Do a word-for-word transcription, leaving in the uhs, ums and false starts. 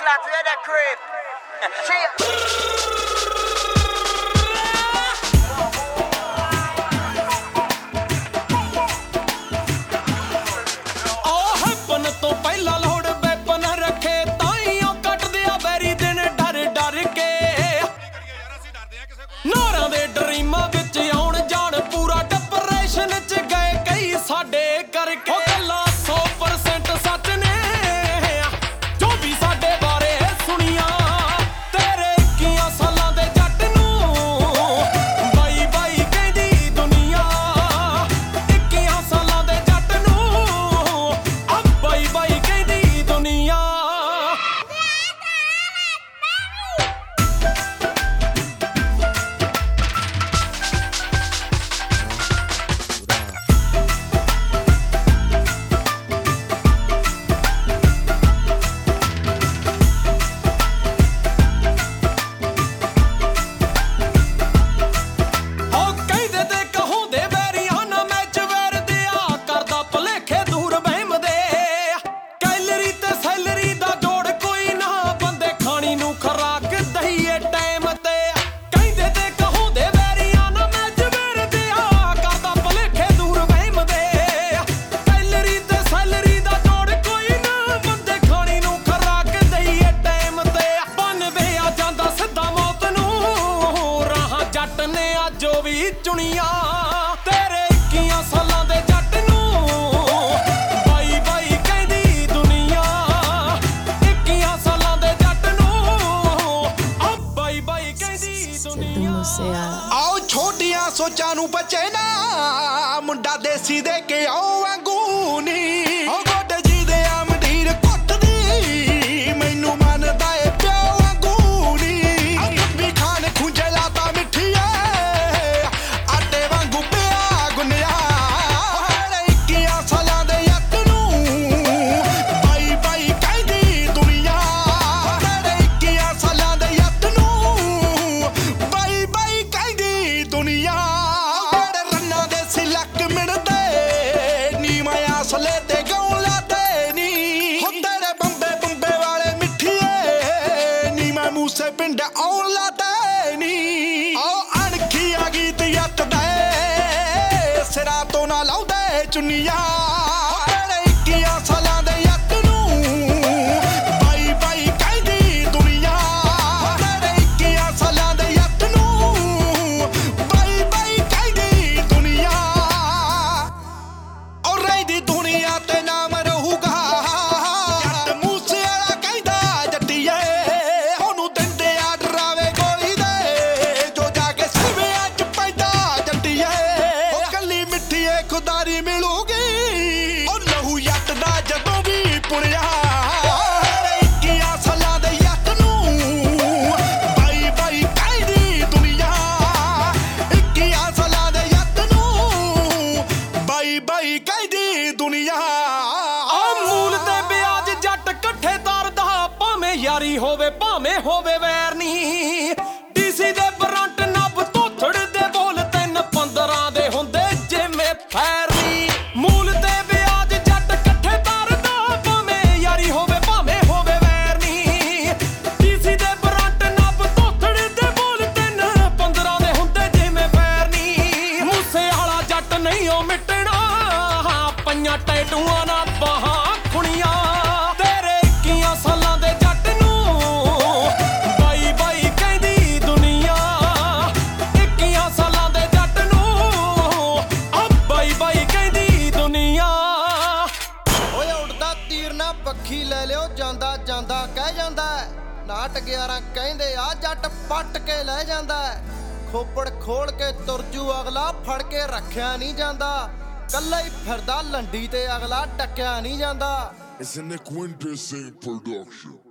slap you in the crib. Chill. ਚੁਣੀਆਂ ਤੇਰੇ ਇੱਕੀਆਂ ਸਾਲਾਂ ਦੇ ਜੱਟ ਨੂੰ ਬਾਈ ਬਾਈ ਕਹਿੰਦੀ ਦੁਨੀਆ ਇੱਕੀਆਂ ਸਾਲਾਂ ਦੇ ਜੱਟ ਨੂੰ ਆ ਬਾਈ ਬਾਈ ਕਹਿੰਦੀ ਦੁਨੀਆ ਆਓ ਛੋਟੀਆਂ ਸੋਚਾਂ ਨੂੰ ਬਚੇ ਨਾ ਮੁੰਡਾ ਦੇਸੀ ਦੇ ਕੇ ਆਓ ਵਾਂਗੂ ਨੀ ਓ ਗੋਡੇ ਜੀ ਦੇ ਆ ਮੰਡੀਰ ਕੁੱਟਦੀ ਮੈਨੂੰ ਮੰਨਦਾ ਏ ਪਿਓ ਵਾਂਗੂ ਨੀ ਆ ਕੱਬੀ ਖਾਨ ਖੁੰਝੇ ਲਾਤਾ ਮਿੱਠੀਏ ਮੂਸੇ ਪਿੰਡ ਆਉਣ ਲਾਦੇ ਨੀ ਆਓ ਅਣਖੀ ਆ ਗੀਤ ਯੱਤ ਦੇ ਸਿਰਾਂ ਤੋਂ ਨਾ ਲਾਉਂਦੇ ਚੁੰਨੀਆਂ ਤੇਰੇ ਇੱਕੀਆਂ ਸਾਲਾਂ ਦੇ ਯੱਤ ਨੂੰ ਬਾਈ ਬਾਈ ਕਹਿੰਦੀ ਦੁਨੀਆ ਤੇਰੇ ਇੱਕੀਆਂ ਸਾਲਾਂ ਦੇ ਯੱਤ ਨੂੰ ਬਾਈ ਬਾਈ ਕਹਿੰਦੀ ਦੁਨੀਆ ਔਰ ਰਹਿੰਦੀ ਦੁਨੀਆ ਤੇ ਨਾਮ ਰਹੂਗਾ ਜੱਟ ਮੂਸੇ ਵਾਲਾ ਕਹਿੰਦਾ ਜੱਟੀਏ ਖੁਦਾਰੀ ਮਿਲੂਗੀ ਉਹ ਲਹੂ ਯੱਟ ਦਾ ਜਦੋਂ ਵੀ ਪੁਣਿਆ ਇੱਕੀਆਂ ਸਾਲਾਂ ਦੇ ਯੱਟ ਨੂੰ ਬਾਈ ਬਾਈ ਕਹਿੰਦੀ ਦੁਨੀਆ ਇੱਕੀਆਂ ਸਾਲਾਂ ਦੇ ਯੱਟ ਨੂੰ ਬਾਈ ਬਾਈ ਕਹਿੰਦੀ ਦੁਨੀਆ ਆ ਮੂਲ ਤੇ ਵਿਆਜ ਜੱਟ ਇਕੱਠੇ ਤਰਦਾ ਭਾਵੇਂ ਯਾਰੀ ਹੋਵੇ ਭਾਵੇਂ ਹੋਵੇ ਵੈਰ ਨਹੀਂ ਡੀਸੀ ਦੇ ਬਰੰਟ ਨੱਬ ਧੋਥੜ ਦੇ ਬੋਲ ਤਿੰਨ ਪੰਦਰਾਂ ਦੇ ਹੁੰਦੇ ਜਿਵੇਂ ਫੈਰ ਨੀ ਮੂਲ ਤੇ ਵਿਆਜ ਜੱਟ ਇਕੱਠੇ ਤਰਦਾ ਭਾਵੇਂ ਯਾਰੀ ਹੋਵੇ ਭਾਵੇਂ ਹੋਵੇ ਵੈਰ ਨੀ ਡੀਸੀ ਦੇ ਬਰੰਟ ਨੱਬ ਧੋਥੜ ਦੇ ਬੋਲ ਤਿੰਨ ਪੰਦਰਾਂ ਦੇ ਹੁੰਦੇ ਜਿਵੇਂ ਫੈਰ ਨੀ ਮੂਸੇ ਵਾਲਾ ਜੱਟ ਨਹੀਂ ਉਹ ਮਿਟਣਾ ਪੰਜਾਂ ਟੈਟੂਆਂ ਨਾਲ ਬਾਹਾਂ ਖੁਣੀਆਂ ਤੇਰੇ ਇੱਕੀਆਂ ਸਾਲਾਂ ਦੇ ਜੱਟ ਨੂੰ ਬਾਈ ਬਾਈ ਕਹਿੰਦੀ ਦੁਨੀਆ ਇੱਕੀਆਂ ਸਾਲਾਂ ਦੇ ਜੱਟ ਨੂੰ ਆ ਬਾਈ ਬਾਈ ਕਹਿੰਦੀ ਦੁਨੀਆ ਓਏ ਉੱਡਦਾ ਤੀਰ ਨਾ ਪੱਖੀ ਲੈ ਲਿਓ ਜਾਂਦਾ ਜਾਂਦਾ ਕਹਿ ਜਾਂਦਾ ਨਾਟ ਗਿਆਰਾਂ ਕਹਿੰਦੇ ਆ ਜੱਟ ਪੱਟ ਕੇ ਲੈ ਜਾਂਦਾ ਖੋਪੜ ਖੋਲ ਕੇ ਤੁਰਜੂ ਅਗਲਾ ਫੜ ਕੇ ਰੱਖਿਆ ਨਹੀਂ ਜਾਂਦਾ ਕੱਲਾ ਹੀ ਫਿਰਦਾ ਲੰਡੀ ਤੇ ਅਗਲਾ ਟੱਕਿਆ ਨਹੀਂ ਜਾਂਦਾ It's an Equindising production.